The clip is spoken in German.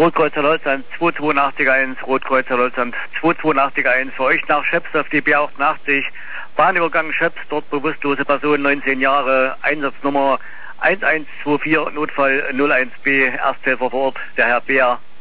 Rotkreuzer Deutschland 22881, Rotkreuzer Deutschland 22881, für euch nach Schöps auf die B88, Bahnübergang Schöps, dort bewusstlose Person, 19 Jahre, Einsatznummer 1124, Notfall 01B, Ersthelfer vor Ort, der Herr Bär.